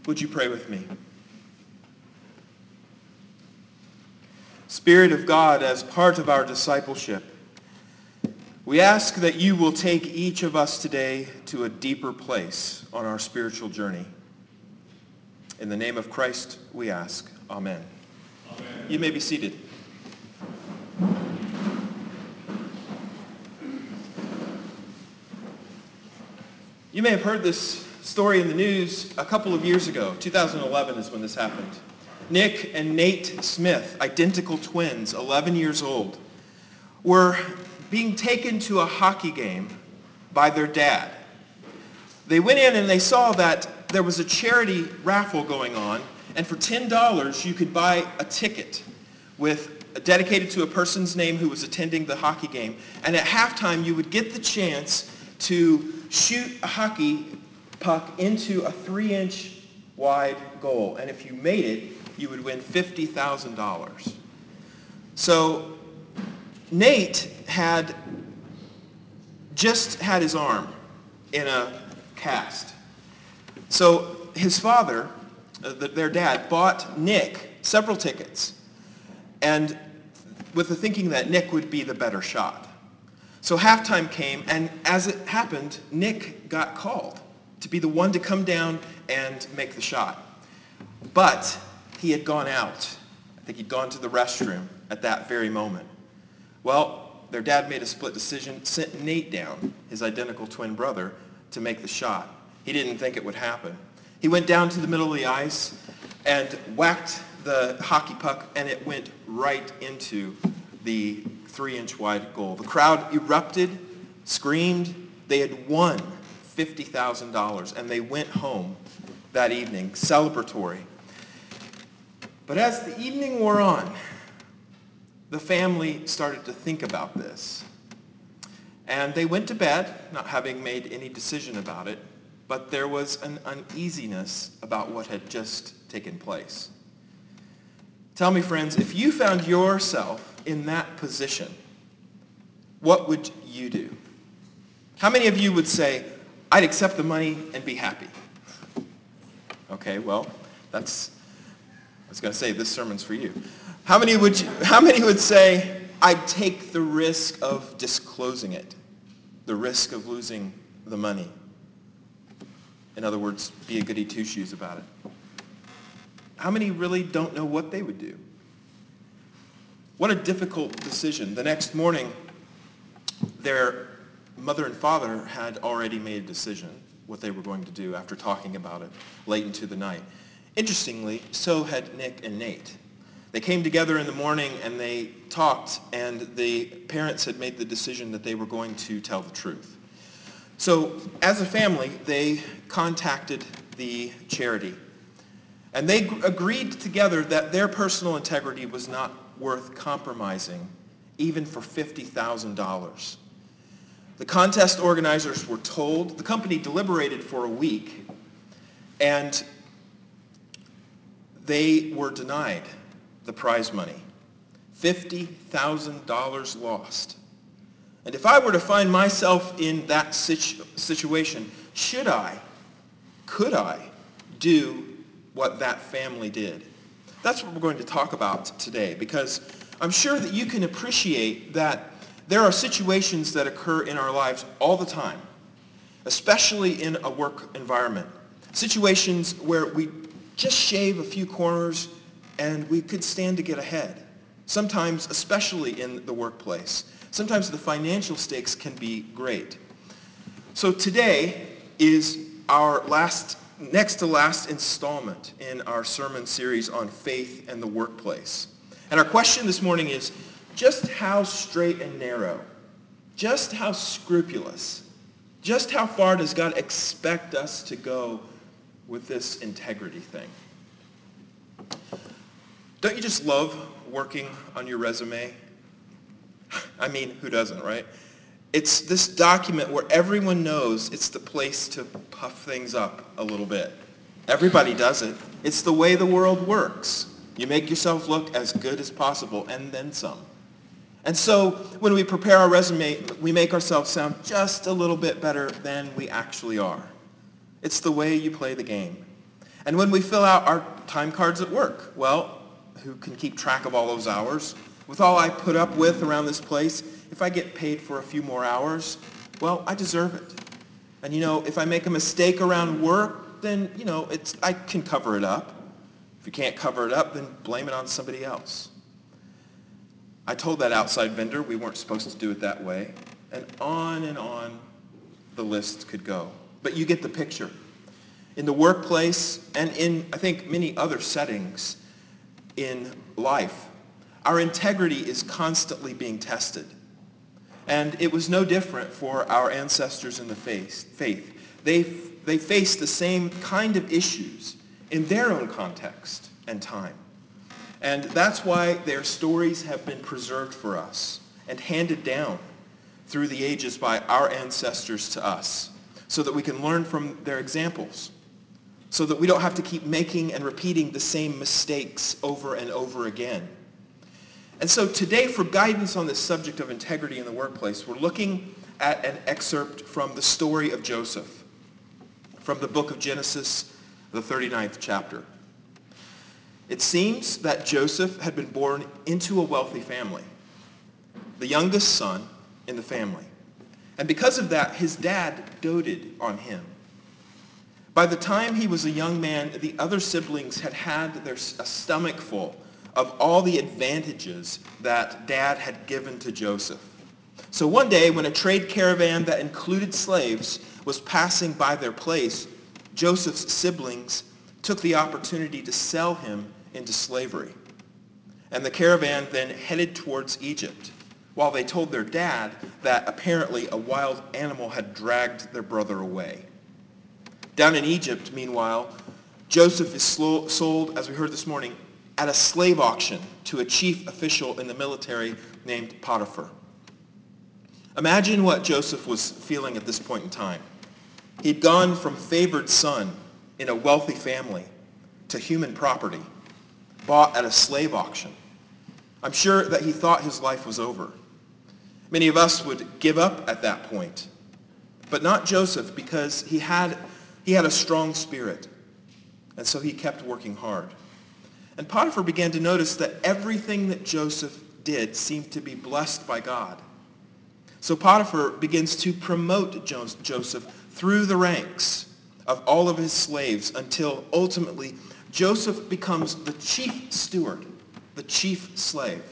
Would you pray with me? Spirit of God, as part of our discipleship, we ask that you will take each of us today to a deeper place on our spiritual journey. In the name of Christ, we ask. Amen. Amen. You may be seated. You may have heard this story in the news a couple of years ago. 2011 is when this happened. Nick and Nate Smith, identical twins, 11 years old, were being taken to a hockey game by their dad. They went in and they saw that there was a charity raffle going on, and for $10 you could buy a ticket dedicated to a person's name who was attending the hockey game. And at halftime you would get the chance to shoot a hockey puck into a 3-inch wide goal. And if you made it, you would win $50,000. So Nate had just had his arm in a cast. So his father, their dad, bought Nick several tickets, and with the thinking that Nick would be the better shot. So halftime came, and as it happened, Nick got called to be the one to come down and make the shot. But he had gone out. I think he'd gone to the restroom at that very moment. Well, their dad made a split decision, sent Nate down, his identical twin brother, to make the shot. He didn't think it would happen. He went down to the middle of the ice and whacked the hockey puck, and it went right into the 3-inch wide goal. The crowd erupted, screamed. They had won $50,000, and they went home that evening, celebratory. But as the evening wore on, the family started to think about this. And they went to bed, not having made any decision about it, but there was an uneasiness about what had just taken place. Tell me, friends, if you found yourself in that position, what would you do? How many of you would say, I'd accept the money and be happy? Okay, well, I was going to say, this sermon's for you. How many would say, I'd take the risk of disclosing it, the risk of losing the money? In other words, be a goody two-shoes about it. How many really don't know what they would do? What a difficult decision. The next morning, their mother and father had already made a decision what they were going to do after talking about it late into the night. Interestingly, so had Nick and Nate. They came together in the morning and they talked, and the parents had made the decision that they were going to tell the truth. So as a family, they contacted the charity, and they agreed together that their personal integrity was not worth compromising, even for $50,000. The contest organizers were told, the company deliberated for a week, and they were denied the prize money. $50,000 lost. And if I were to find myself in that situation, could I do what that family did? That's what we're going to talk about today, because I'm sure that you can appreciate that there are situations that occur in our lives all the time, especially in a work environment. Situations where we just shave a few corners and we could stand to get ahead. Sometimes, especially in the workplace. Sometimes the financial stakes can be great. So today is our next to last installment in our sermon series on faith and the workplace. And our question this morning is, just how straight and narrow, just how scrupulous, just how far does God expect us to go with this integrity thing? Don't you just love working on your resume? I mean, who doesn't, right? It's this document where everyone knows it's the place to puff things up a little bit. Everybody does it. It's the way the world works. You make yourself look as good as possible, and then some. And so when we prepare our resume, we make ourselves sound just a little bit better than we actually are. It's the way you play the game. And when we fill out our time cards at work, well, who can keep track of all those hours? With all I put up with around this place, if I get paid for a few more hours, well, I deserve it. And if I make a mistake around work, then, I can cover it up. If you can't cover it up, then blame it on somebody else. I told that outside vendor we weren't supposed to do it that way. And on the list could go. But you get the picture. In the workplace and in, I think, many other settings in life, our integrity is constantly being tested. And it was no different for our ancestors in the faith. They faced the same kind of issues in their own context and time. And that's why their stories have been preserved for us and handed down through the ages by our ancestors to us, so that we can learn from their examples, so that we don't have to keep making and repeating the same mistakes over and over again. And so today, for guidance on this subject of integrity in the workplace, we're looking at an excerpt from the story of Joseph, from the book of Genesis, the 39th chapter. It seems that Joseph had been born into a wealthy family, the youngest son in the family. And because of that, his dad doted on him. By the time he was a young man, the other siblings had a stomach full of all the advantages that Dad had given to Joseph. So one day, when a trade caravan that included slaves was passing by their place, Joseph's siblings took the opportunity to sell him into slavery. And the caravan then headed towards Egypt, while they told their dad that apparently a wild animal had dragged their brother away. Down in Egypt, meanwhile, Joseph is sold, as we heard this morning, at a slave auction to a chief official in the military named Potiphar. Imagine what Joseph was feeling at this point in time. He'd gone from favored son in a wealthy family to human property, bought at a slave auction. I'm sure that he thought his life was over. Many of us would give up at that point, but not Joseph, because he had a strong spirit, and so he kept working hard. And Potiphar began to notice that everything that Joseph did seemed to be blessed by God. So Potiphar begins to promote Joseph through the ranks of all of his slaves until ultimately Joseph becomes the chief steward, the chief slave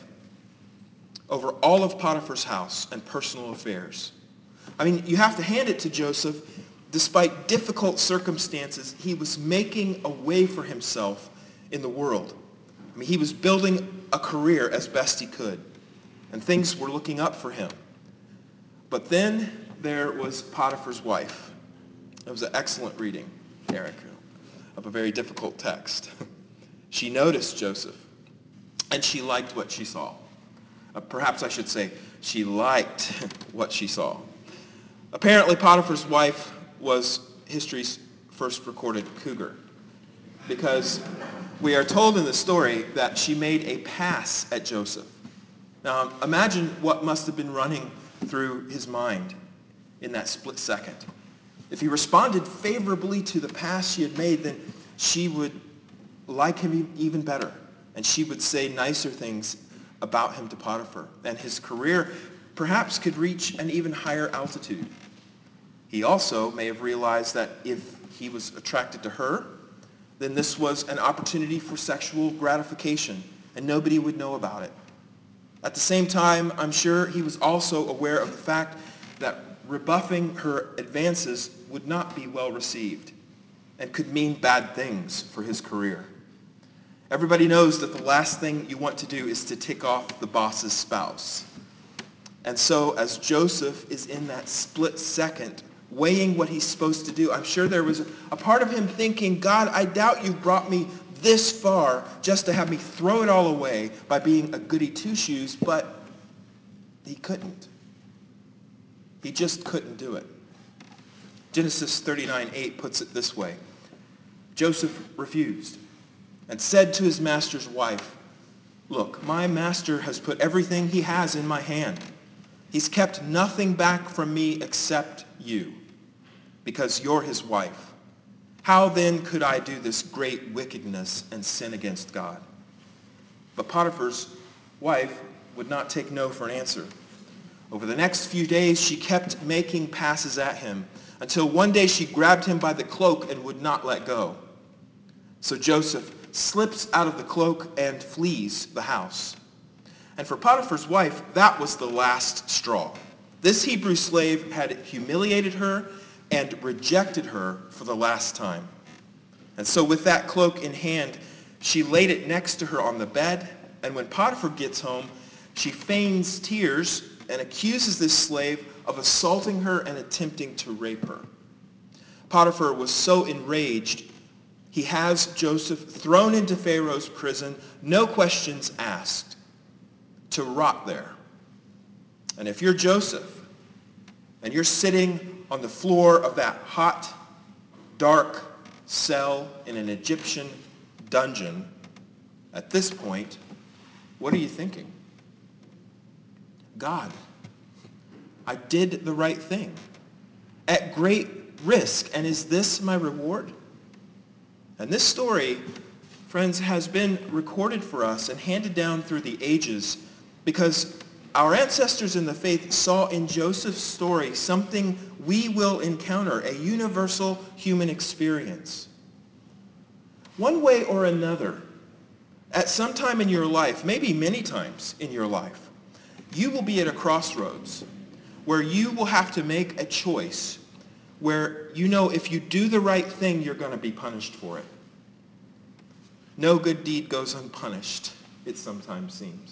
over all of Potiphar's house and personal affairs. I mean, you have to hand it to Joseph. Despite difficult circumstances, he was making a way for himself in the world. I mean, he was building a career as best he could, and things were looking up for him. But then there was Potiphar's wife. It was an excellent reading, Eric, of a very difficult text. She noticed Joseph, and she liked what she saw. Perhaps I should say she liked what she saw. Apparently, Potiphar's wife was history's first recorded cougar, because we are told in the story that she made a pass at Joseph. Now, imagine what must have been running through his mind in that split second. If he responded favorably to the pass she had made, then she would like him even better, and she would say nicer things about him to Potiphar, and his career perhaps could reach an even higher altitude. He also may have realized that if he was attracted to her, then this was an opportunity for sexual gratification, and nobody would know about it. At the same time, I'm sure he was also aware of the fact that rebuffing her advances would not be well received and could mean bad things for his career. Everybody knows that the last thing you want to do is to tick off the boss's spouse. And so as Joseph is in that split second weighing what he's supposed to do, I'm sure there was a part of him thinking, God, I doubt you've brought me this far just to have me throw it all away by being a goody two-shoes, but he couldn't. He just couldn't do it. Genesis 39:8 puts it this way. Joseph refused and said to his master's wife, look, my master has put everything he has in my hand. He's kept nothing back from me except you, because you're his wife. How then could I do this great wickedness and sin against God?" But Potiphar's wife would not take no for an answer. Over the next few days, she kept making passes at him until one day she grabbed him by the cloak and would not let go. So Joseph slips out of the cloak and flees the house. And for Potiphar's wife, that was the last straw. This Hebrew slave had humiliated her and rejected her for the last time. And so with that cloak in hand, she laid it next to her on the bed, and when Potiphar gets home, she feigns tears and accuses this slave of assaulting her and attempting to rape her. Potiphar was so enraged, he has Joseph thrown into Pharaoh's prison, no questions asked, to rot there. And if you're Joseph, and you're sitting on the floor of that hot, dark cell in an Egyptian dungeon, at this point, what are you thinking? God, I did the right thing at great risk, and is this my reward? And this story, friends, has been recorded for us and handed down through the ages because our ancestors in the faith saw in Joseph's story something we will encounter, a universal human experience. One way or another, at some time in your life, maybe many times in your life, you will be at a crossroads where you will have to make a choice where you know if you do the right thing, you're going to be punished for it. No good deed goes unpunished, it sometimes seems.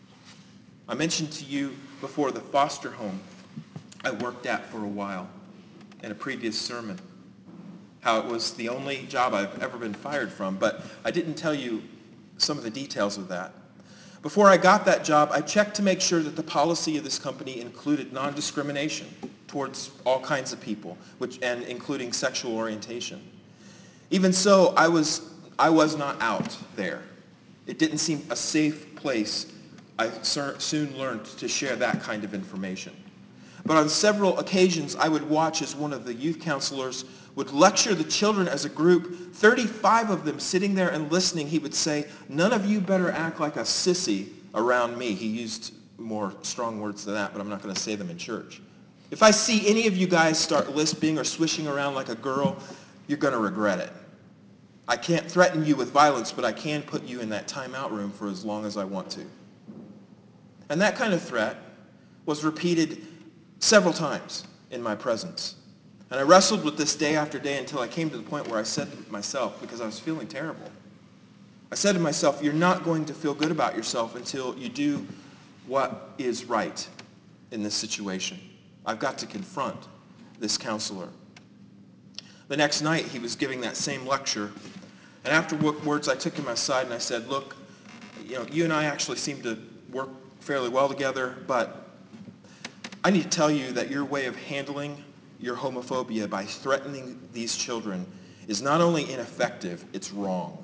I mentioned to you before the foster home I worked at for a while in a previous sermon, how it was the only job I've ever been fired from, but I didn't tell you some of the details of that. Before I got that job, I checked to make sure that the policy of this company included non-discrimination towards all kinds of people, and including sexual orientation. Even so, I was not out there. It didn't seem a safe place. I soon learned to share that kind of information. But on several occasions, I would watch as one of the youth counselors would lecture the children as a group, 35 of them sitting there and listening. He would say, "None of you better act like a sissy around me." He used more strong words than that, but I'm not going to say them in church. "If I see any of you guys start lisping or swishing around like a girl, you're going to regret it. I can't threaten you with violence, but I can put you in that timeout room for as long as I want to." And that kind of threat was repeated several times in my presence. And I wrestled with this day after day until I came to the point where I said to myself, because I was feeling terrible, I said to myself, you're not going to feel good about yourself until you do what is right in this situation. I've got to confront this counselor. The next night, he was giving that same lecture. And afterwards, I took him aside and I said, "Look, you and I actually seem to work fairly well together, but I need to tell you that your way of handling your homophobia by threatening these children is not only ineffective, it's wrong."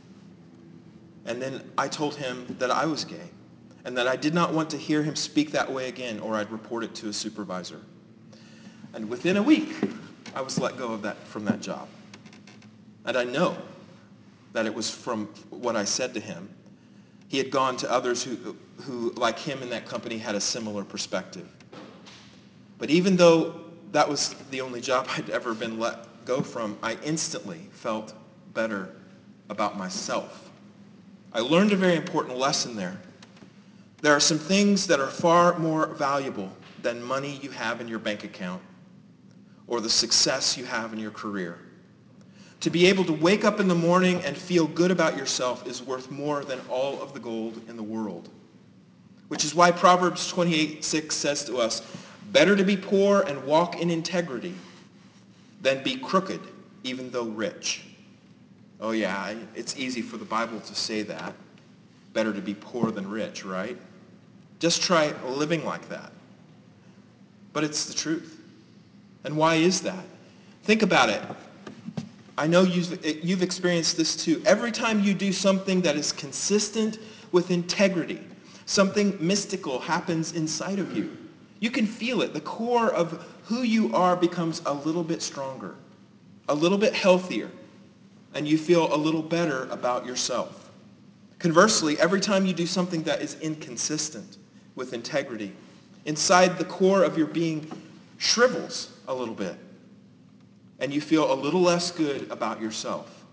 And then I told him that I was gay and that I did not want to hear him speak that way again or I'd report it to a supervisor. And within a week, I was let go from that job. And I know that it was from what I said to him. He had gone to others who, like him in that company, had a similar perspective. But even though that was the only job I'd ever been let go from, I instantly felt better about myself. I learned a very important lesson there. There are some things that are far more valuable than money you have in your bank account or the success you have in your career. To be able to wake up in the morning and feel good about yourself is worth more than all of the gold in the world. Which is why Proverbs 28:6 says to us, "Better to be poor and walk in integrity than be crooked, even though rich." Oh yeah, it's easy for the Bible to say that. Better to be poor than rich, right? Just try living like that. But it's the truth. And why is that? Think about it. I know you've experienced this too. Every time you do something that is consistent with integrity, something mystical happens inside of you. You can feel it. The core of who you are becomes a little bit stronger. a little bit healthier, and you feel a little better about yourself. Conversely, every time you do something that is inconsistent with integrity, inside the core of your being shrivels a little bit, and you feel a little less good about yourself.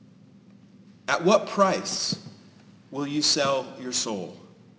At what price will you sell your soul?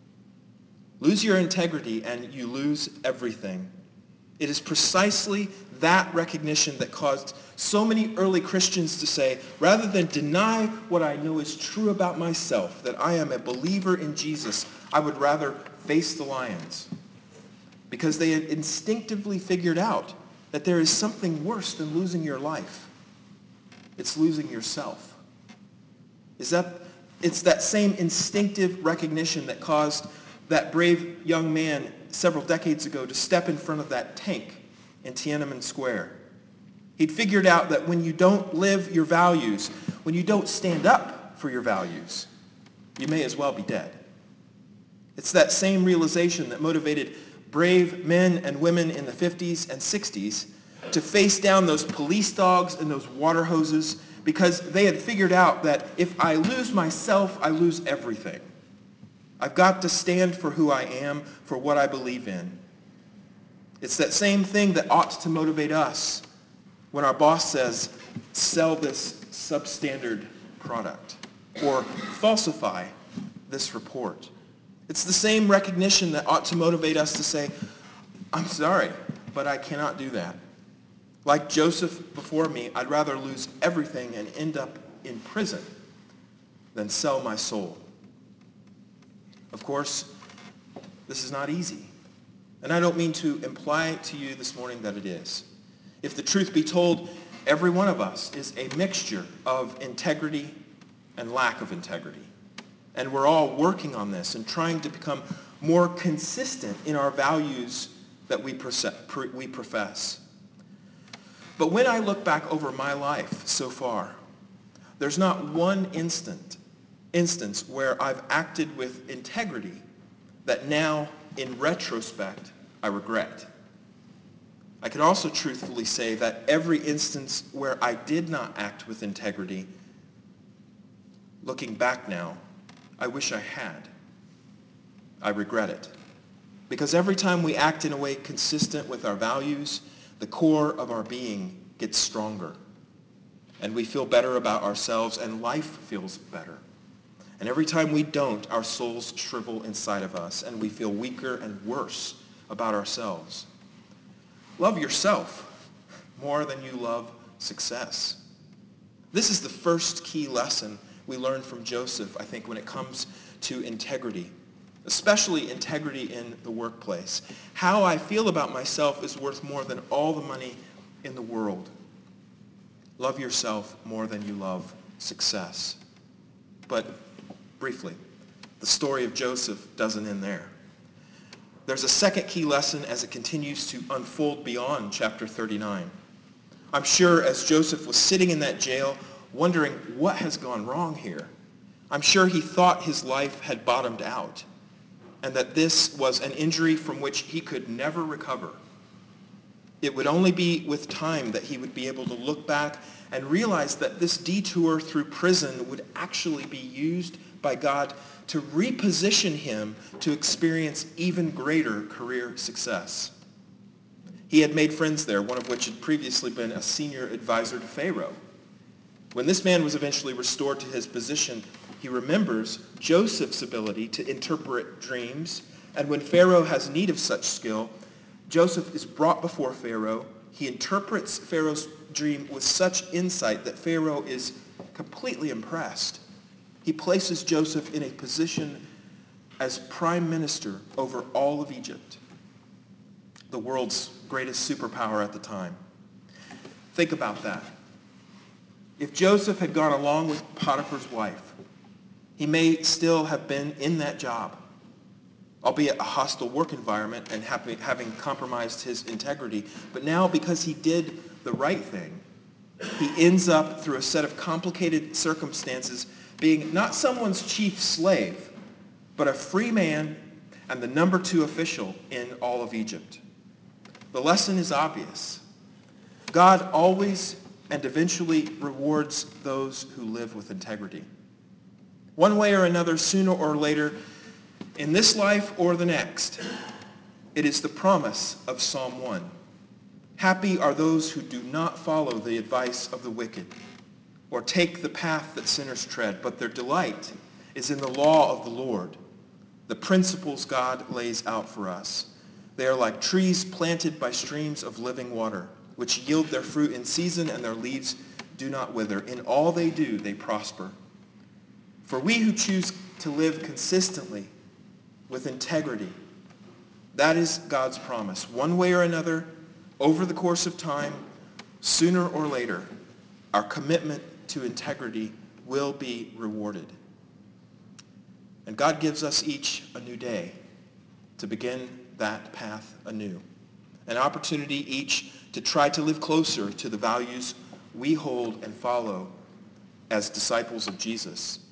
Lose your integrity and you lose everything. It is precisely that recognition that caused so many early Christians to say, rather than deny what I know is true about myself, that I am a believer in Jesus, I would rather face the lions. Because they had instinctively figured out that there is something worse than losing your life. It's losing yourself. It's that same instinctive recognition that caused that brave young man several decades ago to step in front of that tank in Tiananmen Square. He'd figured out that when you don't live your values, when you don't stand up for your values, you may as well be dead. It's that same realization that motivated brave men and women in the 50s and 60s to face down those police dogs and those water hoses, because they had figured out that if I lose myself, I lose everything. I've got to stand for who I am, for what I believe in. It's that same thing that ought to motivate us when our boss says, sell this substandard product or falsify this report. It's the same recognition that ought to motivate us to say, I'm sorry, but I cannot do that. Like Joseph before me, I'd rather lose everything and end up in prison than sell my soul. Of course, this is not easy. And I don't mean to imply to you this morning that it is. If the truth be told, every one of us is a mixture of integrity and lack of integrity. And we're all working on this and trying to become more consistent in our values that we profess. But when I look back over my life so far, there's not one instance where I've acted with integrity that now, in retrospect, I regret. I can also truthfully say that every instance where I did not act with integrity, looking back now, I wish I had. I regret it. Because every time we act in a way consistent with our values, the core of our being gets stronger. And we feel better about ourselves, and life feels better. And every time we don't, our souls shrivel inside of us, and we feel weaker and worse about ourselves. Love yourself more than you love success. This is the first key lesson we learn from Joseph, I think, when it comes to integrity, especially integrity in the workplace. How I feel about myself is worth more than all the money in the world. Love yourself more than you love success. But briefly, the story of Joseph doesn't end there. There's a second key lesson as it continues to unfold beyond chapter 39. I'm sure as Joseph was sitting in that jail, wondering what has gone wrong here, I'm sure he thought his life had bottomed out and that this was an injury from which he could never recover. It would only be with time that he would be able to look back and realize that this detour through prison would actually be used by God to reposition him to experience even greater career success. He had made friends there, one of which had previously been a senior advisor to Pharaoh. When this man was eventually restored to his position, he remembers Joseph's ability to interpret dreams, and when Pharaoh has need of such skill, Joseph is brought before Pharaoh. He interprets Pharaoh's dream with such insight that Pharaoh is completely impressed. He places Joseph in a position as prime minister over all of Egypt, the world's greatest superpower at the time. Think about that. If Joseph had gone along with Potiphar's wife, he may still have been in that job, albeit a hostile work environment and having compromised his integrity. But now, because he did the right thing, he ends up, through a set of complicated circumstances, being not someone's chief slave, but a free man and the number 2 official in all of Egypt. The lesson is obvious. God always and eventually rewards those who live with integrity. One way or another, sooner or later, in this life or the next, it is the promise of Psalm 1. Happy are those who do not follow the advice of the wicked or take the path that sinners tread, but their delight is in the law of the Lord, the principles God lays out for us. They are like trees planted by streams of living water, which yield their fruit in season and their leaves do not wither. In all they do, they prosper. For we who choose to live consistently with integrity, that is God's promise. One way or another, over the course of time, sooner or later, our commitment to integrity will be rewarded. And God gives us each a new day to begin that path anew. An opportunity each to try to live closer to the values we hold and follow as disciples of Jesus.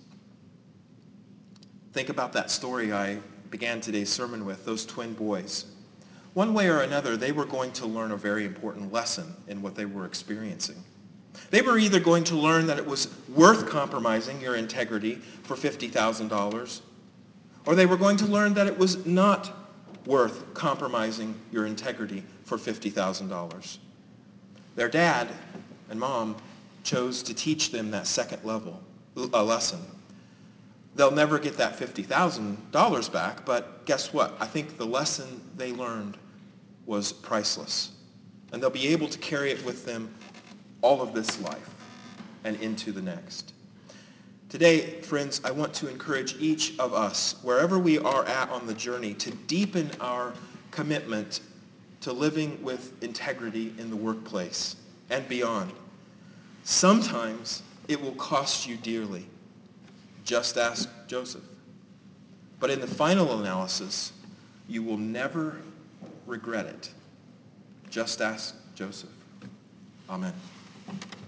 Think about that story I began today's sermon with, those twin boys. One way or another, they were going to learn a very important lesson in what they were experiencing. They were either going to learn that it was worth compromising your integrity for $50,000, or they were going to learn that it was not worth compromising your integrity for $50,000. Their dad and mom chose to teach them that second lesson. They'll never get that $50,000 back, but guess what? I think the lesson they learned was priceless. And they'll be able to carry it with them all of this life and into the next. Today, friends, I want to encourage each of us, wherever we are at on the journey, to deepen our commitment to living with integrity in the workplace and beyond. Sometimes it will cost you dearly. Just ask Joseph. But in the final analysis, you will never regret it. Just ask Joseph. Amen.